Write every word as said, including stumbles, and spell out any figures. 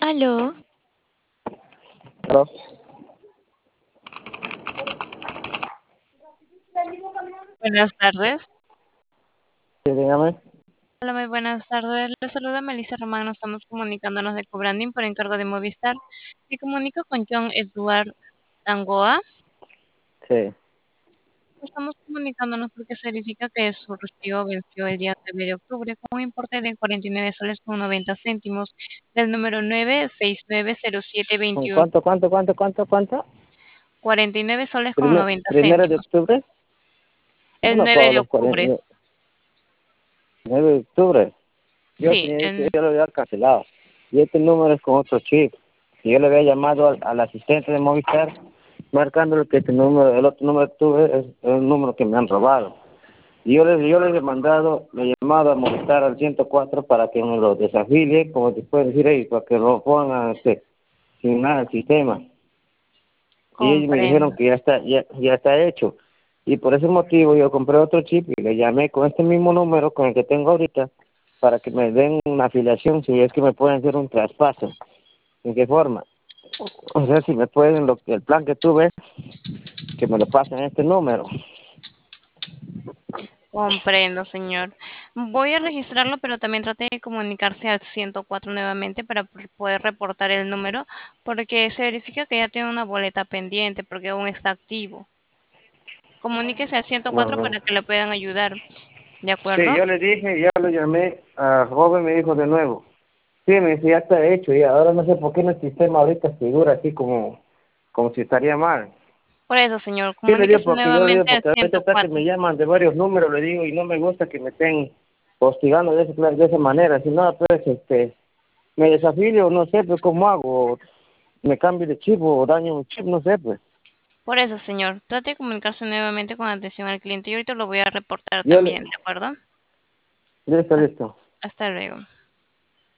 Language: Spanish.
Aló, Aló. buenas tardes. Sí, dígame. Hola, muy buenas tardes. Le saluda Melissa Román. Nos estamos comunicándonos de Cobranding por encargo de Movistar. Me comunico con John Edward Angoa. Sí. Estamos comunicándonos porque se verifica que su recibo venció el día nueve de octubre con un importe de cuarenta y nueve soles con noventa céntimos del número nueve seis nueve cero siete ¿Con veintiuno. cuánto, cuánto, cuánto, cuánto, cuánto? cuarenta y nueve soles con Primer, noventa primero de céntimos. octubre. Yo El no nueve pago de los octubre. cuarenta nueve de octubre. Yo Sí, tenía que, el, yo lo había cancelado. Y este número es con otro chip. Y yo le había llamado al, al asistente de Movistar, marcándole que este número, el otro número que tuve es, es un número que me han robado. Y yo le, yo le he mandado, le he llamado a Movistar al ciento cuatro para que me lo desafíe, como te puedo decir ahí, para que lo pongan este, sin nada el sistema. Y ellos me dijeron comprendo. que ya está, ya, ya está hecho. Y por ese motivo yo compré otro chip y le llamé con este mismo número con el que tengo ahorita para que me den una afiliación si es que me pueden hacer un traspaso. ¿En qué forma? O sea, si me pueden, lo, el plan que tuve, que me lo pasen a este número. Comprendo, señor. Voy a registrarlo, pero también trate de comunicarse al ciento cuatro nuevamente para p- poder reportar el número, porque se verifica que ya tiene una boleta pendiente, porque aún está activo. Comuníquese al ciento cuatro Ajá. para que le puedan ayudar, ¿de Sí, acuerdo? yo le dije, ya lo llamé, a joven me dijo de nuevo. Sí, me dice, ya está hecho, y ahora no sé por qué en el sistema ahorita figura así como, como si estaría mal. Por eso, señor, Sí, le digo comuníquese porque yo le digo nuevamente al porque ahorita ciento está que cuatro. me llaman de varios números, le digo, y no me gusta que me estén hostigando de, ese, plan- de esa manera. Si no, pues, este, me desafío, no sé, pues, ¿cómo hago? Me cambio de chip o daño un chip, no sé, pues. Por eso, señor, trate de comunicarse nuevamente con atención al cliente y ahorita lo voy a reportar Yo también, le, ¿de acuerdo? listo, Has- listo. Hasta luego.